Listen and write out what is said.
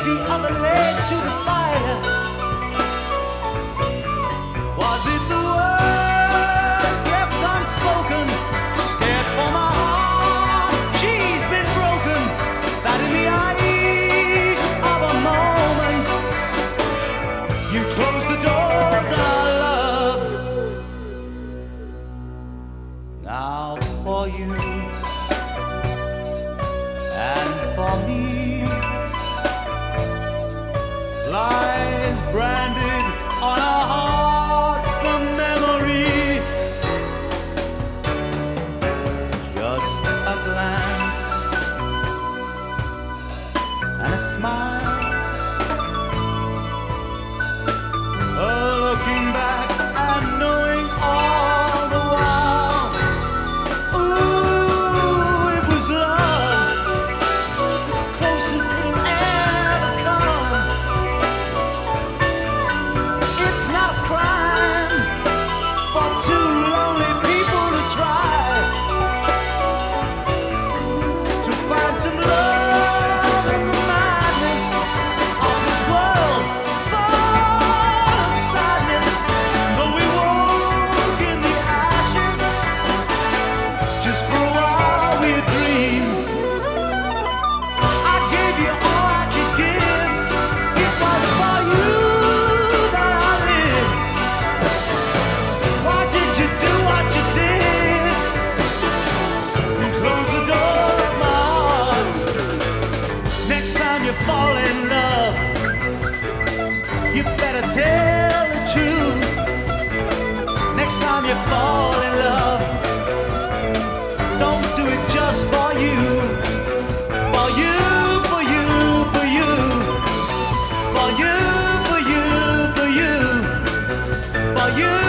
the other leg to the fire? Was it the words left unspoken, scared for my heart? She's been broken, that in the eyes of a moment you close the doors I love. Now for you and for me lies branded on our hearts the memory. Just a glance and a smile, looking back and knowing all the while, ooh, it was love, as close as it'll ever come. It's not a crime for two lonely people to try to find some love in the madness of this world full of sadness. Though we woke in the ashes, just for a while we dreamed. I gave you all I could give. It was for you that I lived. Why did you do what you did? And close the door of my heart. Next time you fall in love, you better tell the truth. Next time you fall in love, don't do it just for you. For you, for you, for you. For you, for you, for you. For you.